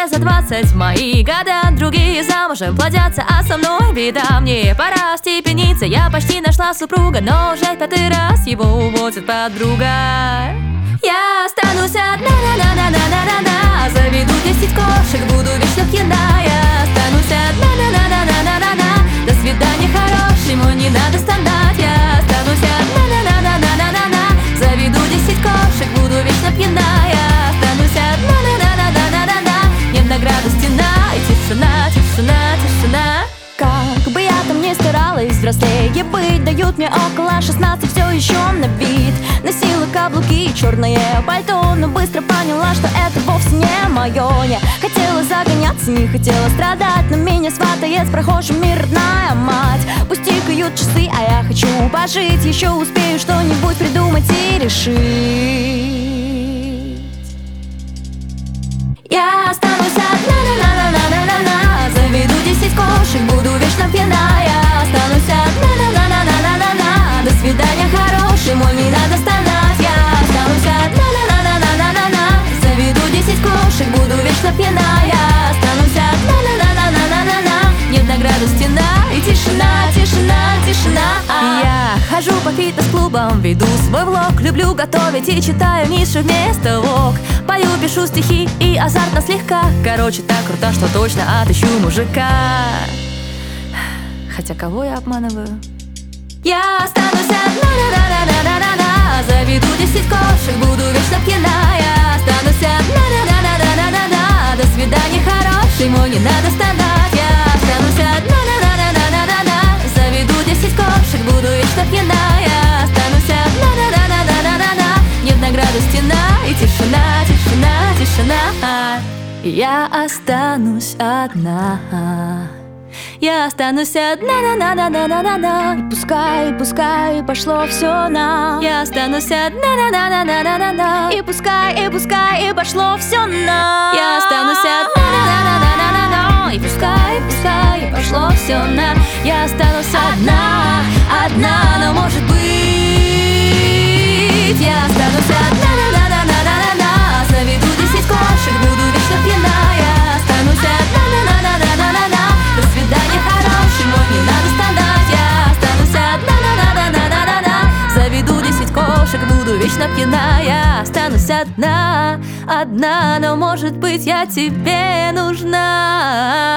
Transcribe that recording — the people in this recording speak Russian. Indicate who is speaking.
Speaker 1: уже за 20 мои года. Другие замужем плодятся, а со мной беда. Мне пора степениться, я почти нашла супруга, но уже 5-й раз его уводит подруга. Я останусь одна, на-на-на-на-на-на-на. Заведу 10 кошек, буду вечно пьяна. Я останусь одна, на-на-на-на-на-на-на. До свидания, хороший мой, не надо страдать. Я останусь одна, на-на-на-на-на-на. Заведу 10 кошек, буду вечно пьяна. Я останусь одна, на-на-на-на-на-на. Нет награды стена и тишина, тишина, тишина.
Speaker 2: Как бы я там ни старалась взрослее быть, дают мне около 16 все еще на вид. Носила каблуки и черное пальто, но быстро поняла, что это вовсе не мое. Не хотела загоняться, не хотела страдать, но меня сватает с прохожим мир родная мать. Пусть тикают часы, а я хочу пожить, еще успею что-нибудь придумать и решить. Я останусь одна, на-на-на-на-на-на. Заведу 10 кошек, буду вечно пьяна. Я останусь одна, на-на-на-на-на-на. До свидания, хороший мой, не надо стонать. Я останусь одна, на-на-на-на-на-на. Заведу 10 кошек, буду вечно пьяна. Я останусь одна, на-на-на-на-на-на. Нет награды стена и тишина, тишина, тишина.
Speaker 1: Я хожу по фитнес-клубам, веду свой влог. Люблю готовить и читаю Ницше вместо лог. Пою, пишу стихи и азартно слегка. Короче, так круто, что точно отыщу мужика. Хотя кого я обманываю?
Speaker 2: Я останусь одна, на-на-на-на-на-на-на.
Speaker 1: Заведу 10 кошек, буду вечно пьяна. Я останусь одна, на-на-на-на-на-на-на. До свидания, хороший мой, не надо страдать. Я останусь одна, на-на-на-на-на-на-на. Заведу 10 кошек, буду вечно пьяна. Я останусь одна, на-на-на-на-на-на-на. Нет награды стена и тишина, тишина, тишина. Я останусь одна. Я останусь одна, на-на-на-на-на-на.
Speaker 2: И пускай пошло все на.
Speaker 1: Я останусь одна, на-на-на-на-на-на.
Speaker 2: И пускай пошло все на.
Speaker 1: Я останусь одна, на-на-на-на-на-на. И пускай пошло все на. Я останусь одна, одна, но может быть. Я останусь одна, на-на-на-на-на-на. Заведу 10 кошек, буду вечно пьяна. Я останусь одна, на-на-на-на-на-на. До свидания, хороший мой, не надо страдать. Я останусь одна, на-на-на-на-на-на. Заведу 10 кошек, буду вечно пьяна. Я останусь одна, одна, но может быть я тебе нужна.